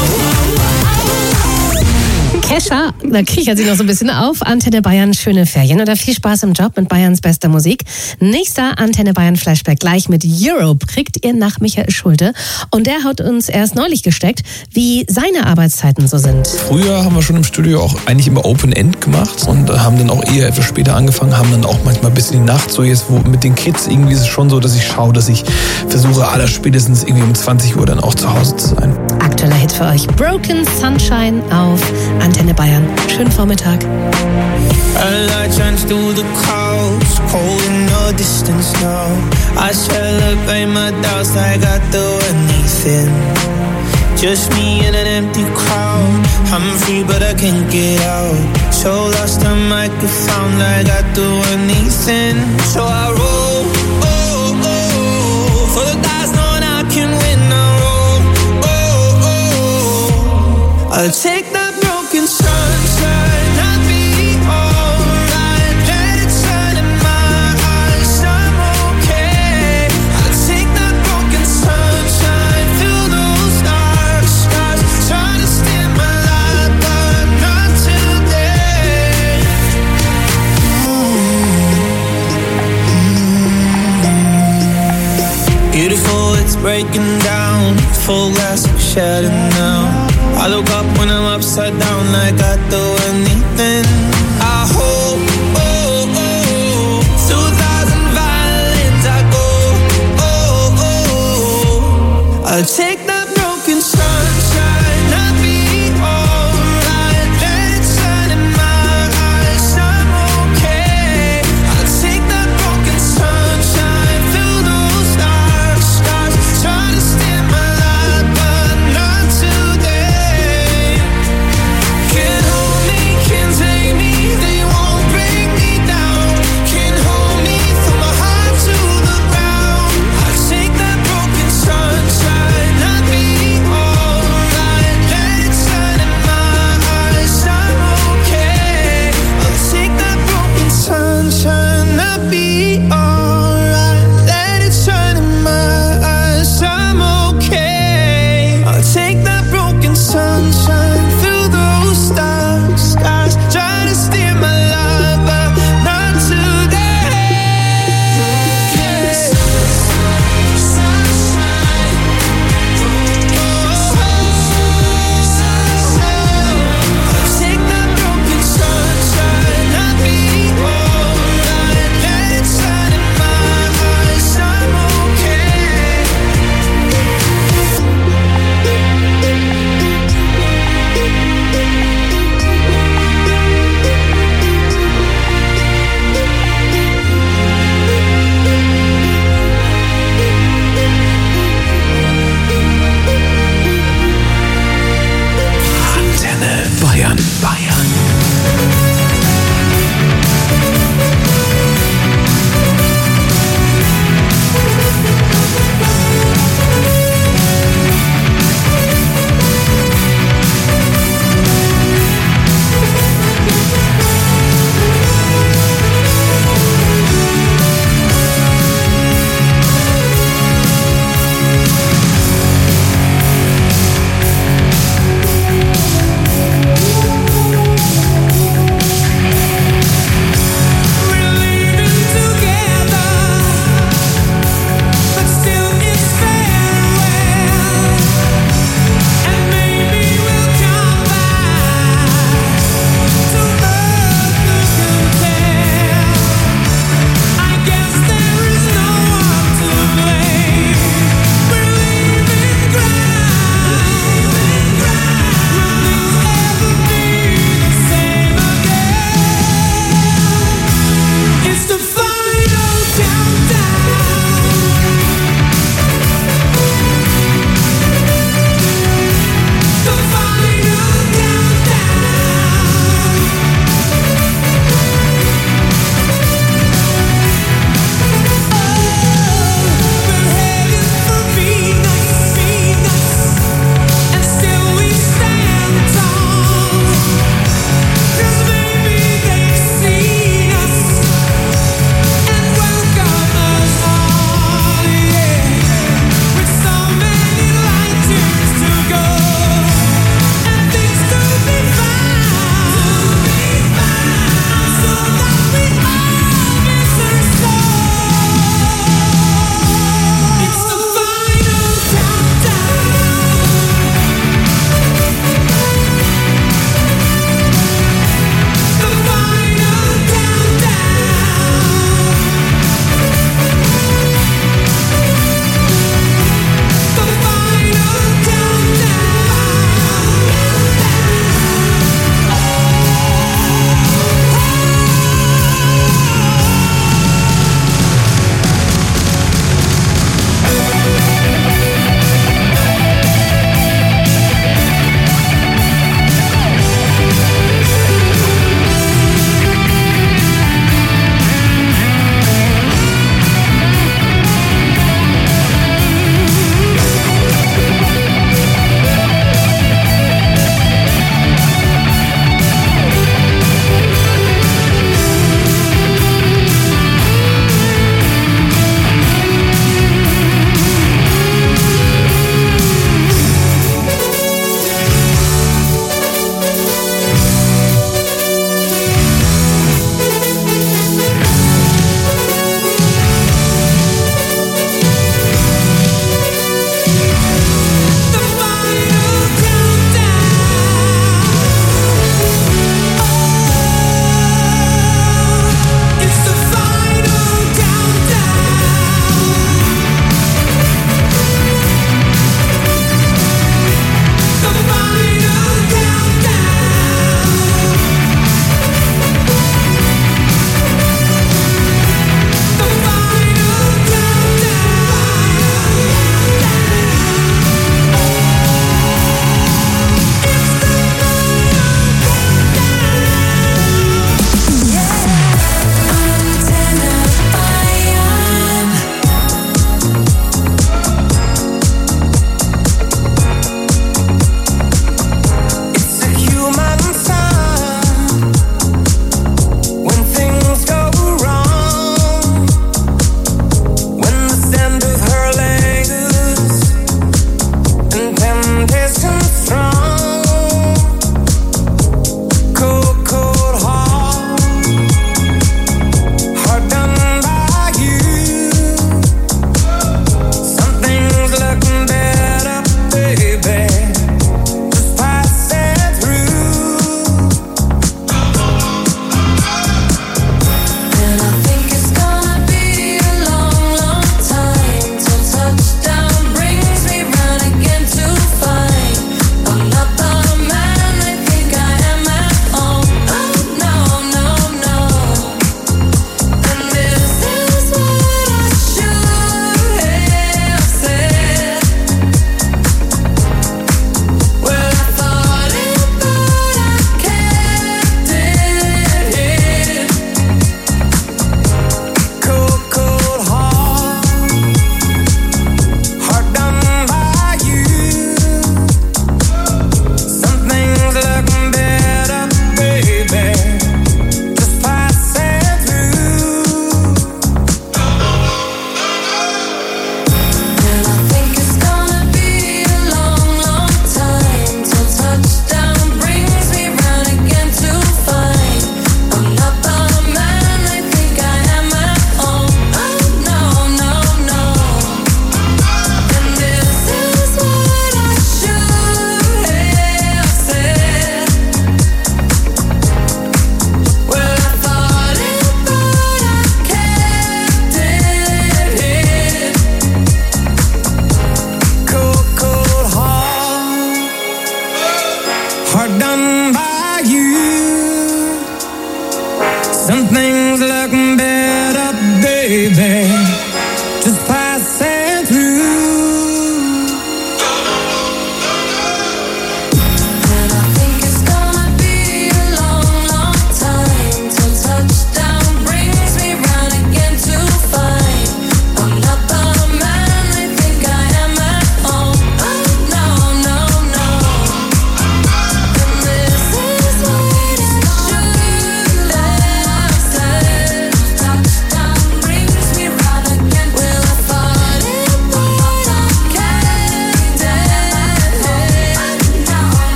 Kesha, da kichert sie noch so ein bisschen auf. Antenne Bayern, schöne Ferien oder viel Spaß im Job mit Bayerns bester Musik. Nächster Antenne Bayern Flashback gleich mit Europe kriegt ihr nach Michael Schulte. Und der hat uns erst neulich gesteckt, wie seine Arbeitszeiten so sind. Früher haben wir schon im Studio auch eigentlich immer Open End gemacht und haben dann auch eher etwas später angefangen, haben dann auch manchmal bis in die Nacht, so jetzt wo mit den Kids irgendwie ist es schon so, dass ich schaue, dass ich versuche, allerspätestens irgendwie um zwanzig Uhr dann auch zu Hause zu sein. Aktueller Hit für euch, Broken Sunshine auf Antenne Bayern. Schönen Vormittag. A light shines through the clouds, cold in no distance now. I celebrate my doubts like I do anything. Just me in an empty crowd. I'm free but I can't get out. So lost the microphone like I do anything. So I roll, oh, oh, for the guys knowing I can win. I roll, oh, oh, I'll take that broken sunshine. I'll be alright. Let it shine in my eyes. I'm okay. I'll take that broken sunshine. Fill those dark skies. Try to steal my light, but not today. Beautiful, it's breaking down. Full glass of shattered now. I look up when I'm upside down like I'd do anything. I hope, oh, oh, through thousand violins I go, oh, oh, I'll take that broken sunshine.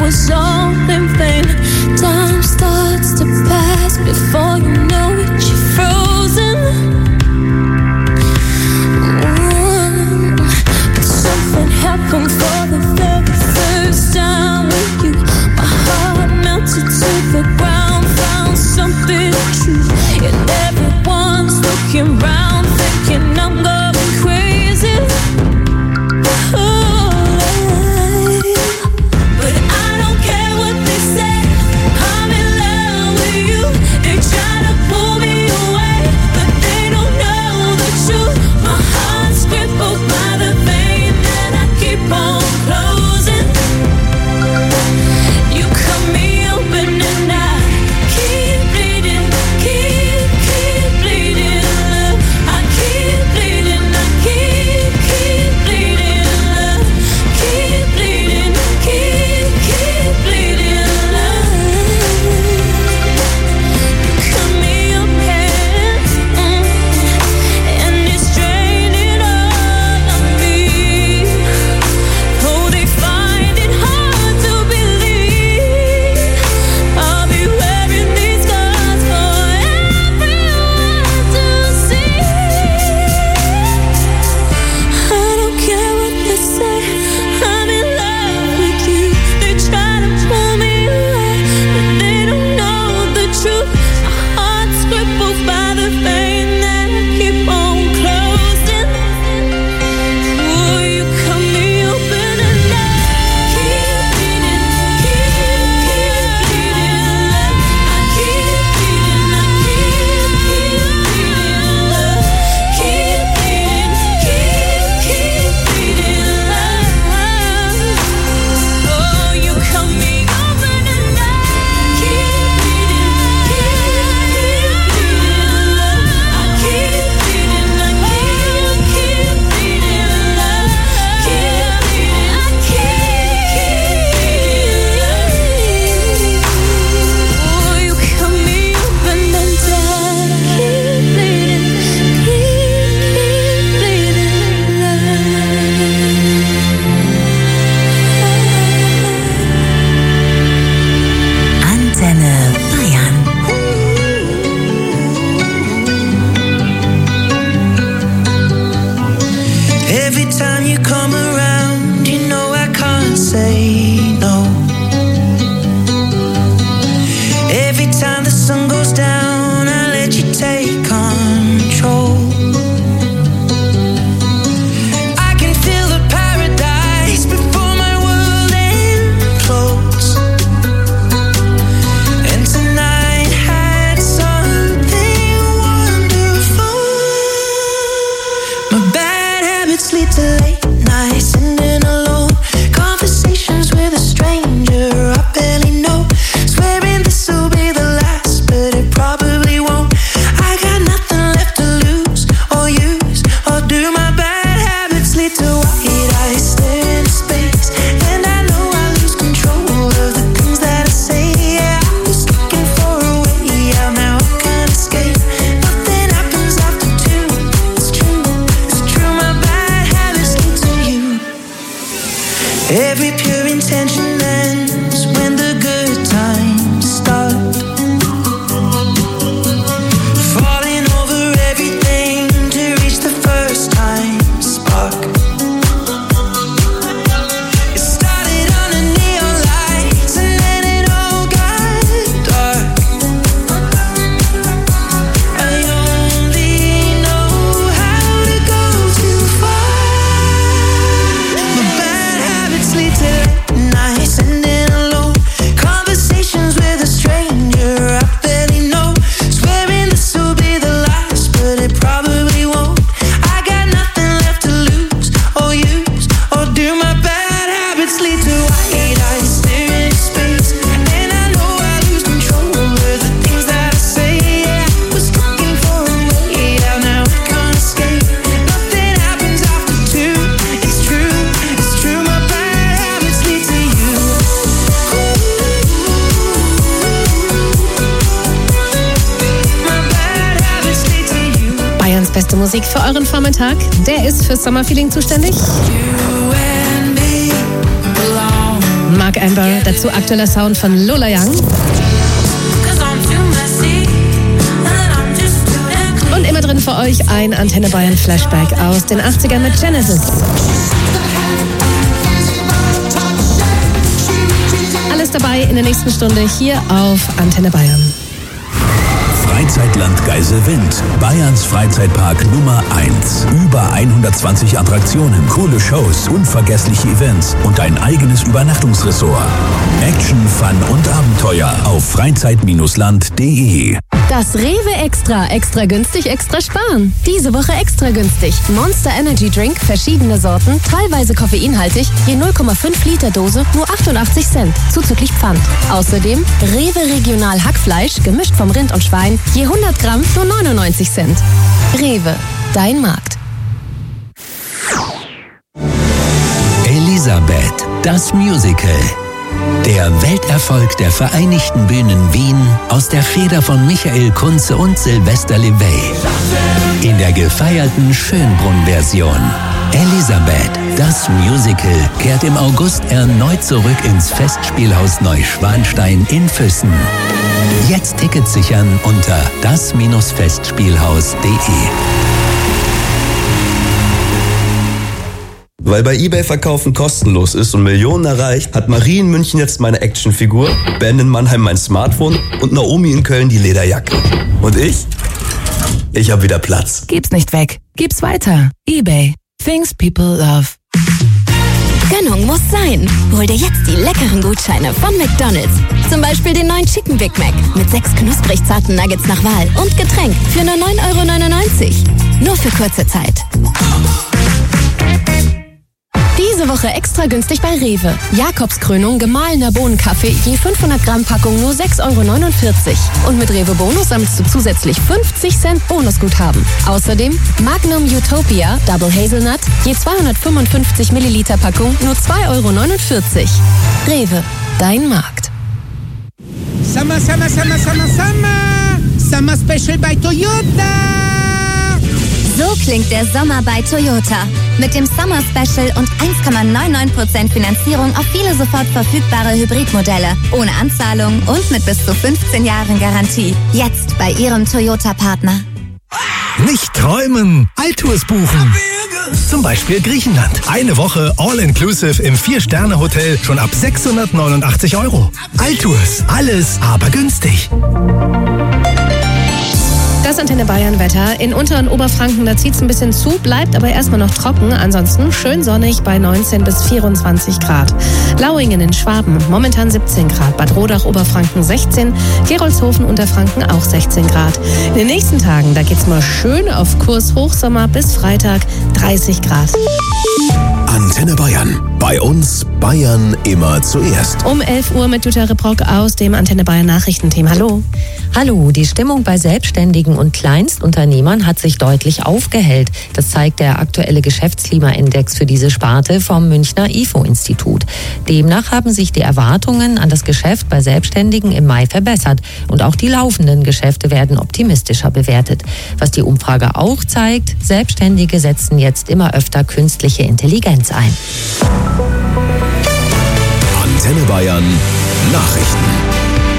was all in vain. Time starts to pass before you know it, you're frozen. Mm. But something happened for the very first time with you. My heart melted to the ground, found something true. And everyone's looking round, thinking I'm going crazy. Every pure intention ends when the good times start. Falling over everything to reach the first time spark. It started under neon lights and then it all got dark. I only know how to go too far. My bad habits lead to late nights ending alone. Conversations with a stranger I barely know. Swearing this will be the last, but it probably won't. I got nothing left to lose or use or do. My bad habits lead to white eyes staring into space, and I know I lose control of the things that I say. Yeah, I was looking for a way out, now I can't escape. Nothing happens after two. It's true, it's true. My bad habits lead to you. My bad habits lead to you. Bayerns beste Musik für euren Vormittag. Der ist fürs Sommerfeeling zuständig. Mark Amber, dazu aktueller Sound von Lola Young. Und immer drin für euch ein Antenne Bayern Flashback aus den achtzigern mit Genesis. Alles dabei in der nächsten Stunde hier auf Antenne Bayern. Freizeitland Geiselwind, Bayerns Freizeitpark Nummer eins. Über hundertzwanzig Attraktionen, coole Shows, unvergessliche Events und ein eigenes Übernachtungsressort. Action, Fun und Abenteuer auf freizeit Land punkt de. Das Rewe Extra. Extra günstig, extra sparen. Diese Woche extra günstig. Monster Energy Drink, verschiedene Sorten, teilweise koffeinhaltig, je null Komma fünf Liter Dose, nur achtundachtzig Cent, zuzüglich Pfand. Außerdem Rewe Regional Hackfleisch, gemischt vom Rind und Schwein, je hundert Gramm, nur neunundneunzig Cent. Rewe, dein Markt. Elisabeth, das Musical. Der Welterfolg der Vereinigten Bühnen Wien aus der Feder von Michael Kunze und Sylvester Levay. In der gefeierten Schönbrunn-Version. Elisabeth, das Musical, kehrt im August erneut zurück ins Festspielhaus Neuschwanstein in Füssen. Jetzt Tickets sichern unter das Festspielhaus punkt de. Weil bei eBay Verkaufen kostenlos ist und Millionen erreicht, hat Marie in München jetzt meine Actionfigur, Ben in Mannheim mein Smartphone und Naomi in Köln die Lederjacke. Und ich? Ich hab wieder Platz. Gib's nicht weg. Gib's weiter. eBay. Things people love. Gönnung muss sein. Hol dir jetzt die leckeren Gutscheine von McDonald's. Zum Beispiel den neuen Chicken Big Mac mit sechs knusprig zarten Nuggets nach Wahl und Getränk für nur neun Euro neunundneunzig. Nur für kurze Zeit. Diese Woche extra günstig bei Rewe. Jakobskrönung gemahlener Bohnenkaffee, je fünfhundert Gramm Packung nur sechs Euro neunundvierzig. Und mit Rewe Bonus sammelst du zusätzlich fünfzig Cent Bonusguthaben. Außerdem Magnum Utopia Double Hazelnut, je zweihundertfünfundfünfzig Milliliter Packung nur zwei Euro neunundvierzig. Rewe, dein Markt. Summer, Summer, Summer, Summer, Summer. Summer Special bei Toyota. So klingt der Sommer bei Toyota. Mit dem Summer Special und eins Komma neunundneunzig Prozent Finanzierung auf viele sofort verfügbare Hybridmodelle. Ohne Anzahlung und mit bis zu fünfzehn Jahren Garantie. Jetzt bei Ihrem Toyota-Partner. Nicht träumen, Alltours buchen. Zum Beispiel Griechenland. Eine Woche All-Inclusive im Vier-Sterne-Hotel schon ab sechshundertneunundachtzig Euro. Alltours, alles aber günstig. Das Antenne Bayern Wetter. In Unter- und Oberfranken, da zieht es ein bisschen zu, bleibt aber erstmal noch trocken. Ansonsten schön sonnig bei neunzehn bis vierundzwanzig Grad. Lauingen in Schwaben momentan siebzehn Grad. Bad Rodach, Oberfranken sechzehn. Gerolzhofen, Unterfranken auch sechzehn Grad. In den nächsten Tagen, da geht's mal schön auf Kurs Hochsommer bis Freitag dreißig Grad. Antenne Bayern. Bei uns Bayern immer zuerst. Um elf Uhr mit Jutta Reprock aus dem Antenne Bayern Nachrichtenteam. Hallo. Hallo, die Stimmung bei Selbstständigen und Kleinstunternehmern hat sich deutlich aufgehellt. Das zeigt der aktuelle Geschäftsklimaindex für diese Sparte vom Münchner I F O-Institut. Demnach haben sich die Erwartungen an das Geschäft bei Selbstständigen im Mai verbessert und auch die laufenden Geschäfte werden optimistischer bewertet. Was die Umfrage auch zeigt, Selbstständige setzen jetzt immer öfter künstliche Intelligenz ein. Antenne Bayern Nachrichten.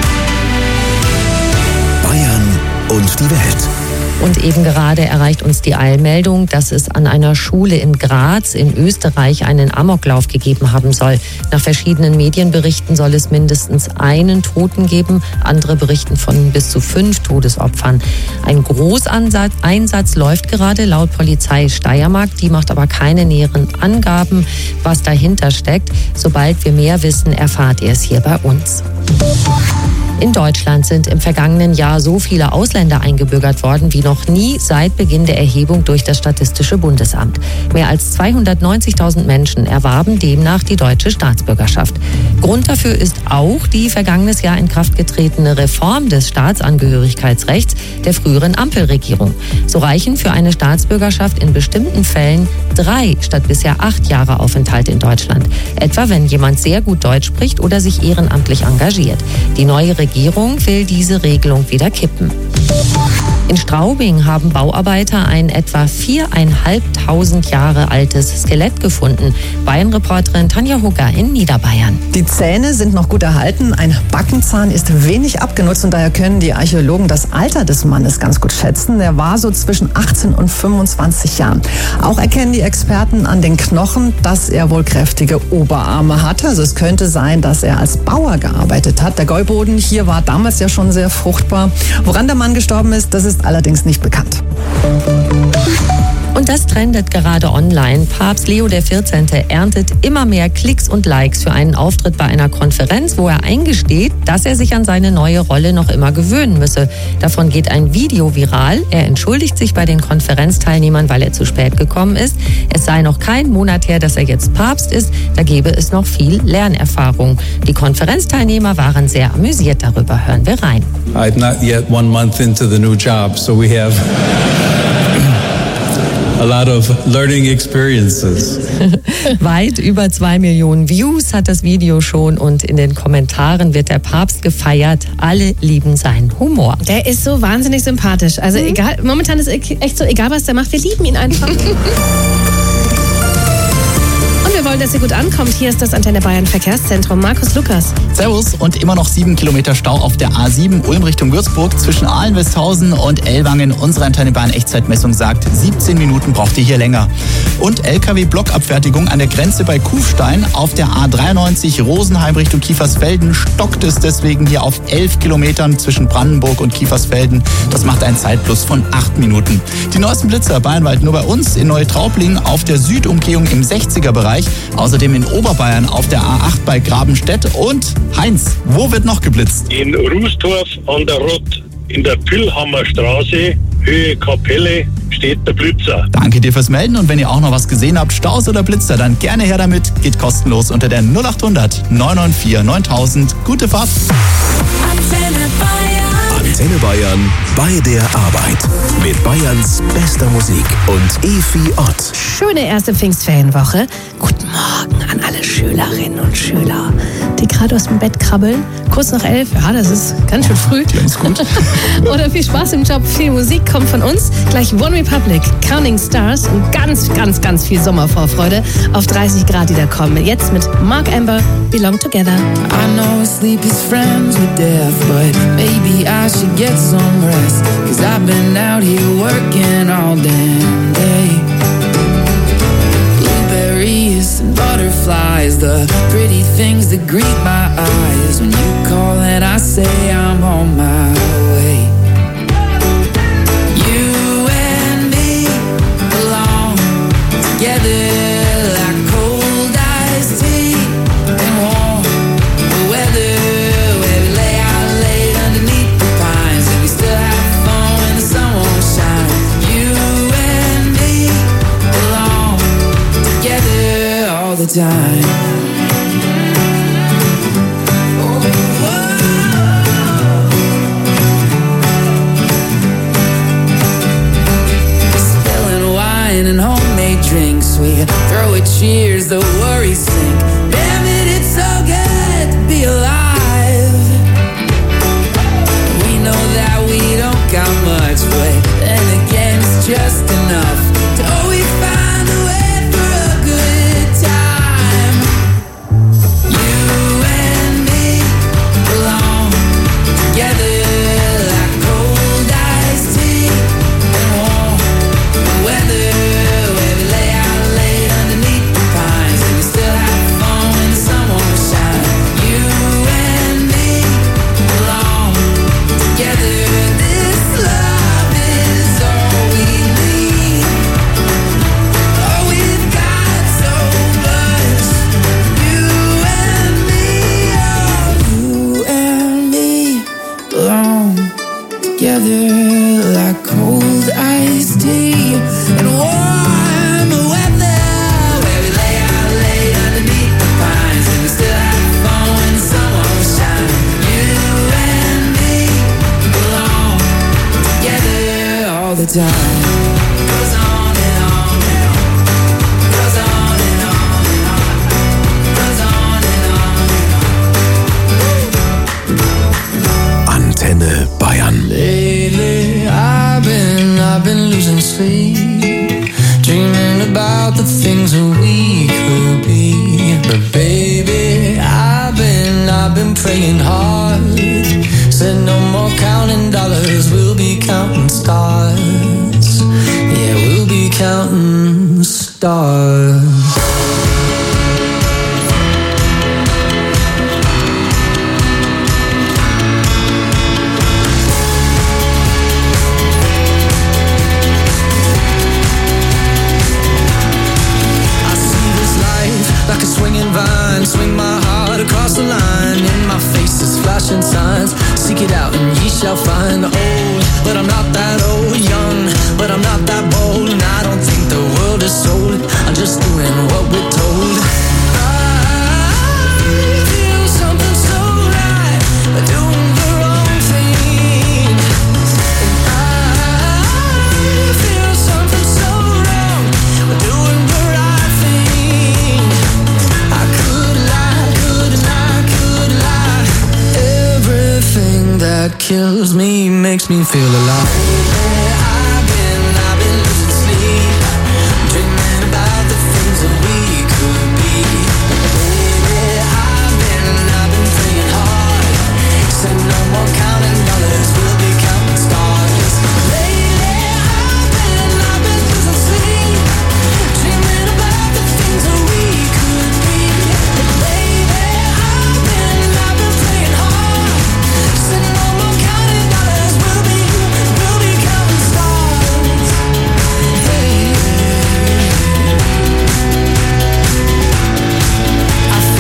Bayern und die Welt. Und eben gerade erreicht uns die Eilmeldung, dass es an einer Schule in Graz in Österreich einen Amoklauf gegeben haben soll. Nach verschiedenen Medienberichten soll es mindestens einen Toten geben. Andere berichten von bis zu fünf Todesopfern. Ein Großeinsatz Einsatz läuft gerade laut Polizei Steiermark. Die macht aber keine näheren Angaben, was dahinter steckt. Sobald wir mehr wissen, erfahrt ihr es hier bei uns. In Deutschland sind im vergangenen Jahr so viele Ausländer eingebürgert worden wie noch nie seit Beginn der Erhebung durch das Statistische Bundesamt. Mehr als zweihundertneunzigtausend Menschen erwarben demnach die deutsche Staatsbürgerschaft. Grund dafür ist auch die vergangenes Jahr in Kraft getretene Reform des Staatsangehörigkeitsrechts der früheren Ampelregierung. So reichen für eine Staatsbürgerschaft in bestimmten Fällen drei statt bisher acht Jahre Aufenthalt in Deutschland. Etwa wenn jemand sehr gut Deutsch spricht oder sich ehrenamtlich engagiert. Die neue Regierung will diese Regelung wieder kippen. In Straubing haben Bauarbeiter ein etwa viereinhalbtausend Jahre altes Skelett gefunden. Bayern-Reporterin Tanja Hugger in Niederbayern. Die Zähne sind noch gut erhalten. Ein Backenzahn ist wenig abgenutzt und daher können die Archäologen das Alter des Mannes ganz gut schätzen. Er war so zwischen achtzehn und fünfundzwanzig Jahren. Auch erkennen die Experten an den Knochen, dass er wohl kräftige Oberarme hatte. Also es könnte sein, dass er als Bauer gearbeitet hat. Der Gäuboden hier war damals ja schon sehr fruchtbar. Woran der Mann gestorben ist, das ist allerdings nicht bekannt. Und das trendet gerade online. Papst Leo der vierzehnte erntet immer mehr Klicks und Likes für einen Auftritt bei einer Konferenz, wo er eingesteht, dass er sich an seine neue Rolle noch immer gewöhnen müsse. Davon geht ein Video viral. Er entschuldigt sich bei den Konferenzteilnehmern, weil er zu spät gekommen ist. Es sei noch kein Monat her, dass er jetzt Papst ist. Da gebe es noch viel Lernerfahrung. Die Konferenzteilnehmer waren sehr amüsiert darüber. Hören wir rein. I'm not yet one month into the new job, so we have a lot of learning experiences. Weit über zwei Millionen Views hat das Video schon und in den Kommentaren wird der Papst gefeiert. Alle lieben seinen Humor. Der ist so wahnsinnig sympathisch. Also mhm. egal, momentan ist echt so, egal was der macht, wir lieben ihn einfach. Wir wollen, dass ihr gut ankommt. Hier ist das Antenne Bayern Verkehrszentrum. Markus Lukas. Servus und immer noch sieben Kilometer Stau auf der A sieben Ulm Richtung Würzburg zwischen Ahlen-Westhausen und Ellwangen. Unsere Antenne Bayern Echtzeitmessung sagt, siebzehn Minuten braucht ihr hier länger. Und L K W-Blockabfertigung an der Grenze bei Kufstein auf der A dreiundneunzig Rosenheim Richtung Kiefersfelden stockt es deswegen hier auf elf Kilometern zwischen Brandenburg und Kiefersfelden. Das macht einen Zeitplus von acht Minuten. Die neuesten Blitzer bayernweit nur bei uns in Neutraubling auf der Südumgehung im sechziger Bereich. Außerdem in Oberbayern auf der A acht bei Grabenstedt. Und Heinz, wo wird noch geblitzt? In Rußdorf an der Rott, in der Püllhammer Straße, Höhe Kapelle, steht der Blitzer. Danke dir fürs Melden und wenn ihr auch noch was gesehen habt, Staus oder Blitzer, dann gerne her damit. Geht kostenlos unter der null achthundert neun neun vier neuntausend. Gute Fahrt. Antenne Bayern bei der Arbeit. Mit Bayerns bester Musik und Efi Ott. Schöne erste Pfingstferienwoche. Guten Morgen an alle Schülerinnen und Schüler, die gerade aus dem Bett krabbeln. Kurz nach elf, ja, das ist ganz schön früh. Ganz gut. Oder viel Spaß im Job, viel Musik kommt von uns. Gleich One Republic, Counting Stars und ganz, ganz, ganz viel Sommervorfreude auf dreißig Grad, die da kommen. Jetzt mit Mark Amber, Belong Together. I know sleep is friends with death, but maybe I should get some rest, 'cause I've been out here working all damn day. Blueberries and butterflies, the pretty things that greet my eyes. When you call and I say I'm on my way. You and me belong together. The time. Spilling wine and homemade drinks, we throw a cheers, the worries sink. Damn it, it's so good to be alive. We know that we don't got much, but then again it's just enough to always find a way. Antenne Bayern. Lately, I've I've been losing sleep, dreaming about the things that we could be. But baby, I've been, I've been praying hard. Said no more counting dollars, we'll be counting stars. Yeah, we'll be counting stars. Like a swinging vine, swing my heart across the line. In my face is flashing signs. Seek it out and ye shall find. Old, but I'm not that old. Young, but I'm not that bold. And I don't think the world is sold. I'm just doing what we're told. I feel something so right, but doing the wrong thing. And I feel something so wrong, but doing the right thing. I could lie, could lie, could lie. Everything that kills me makes me feel alive.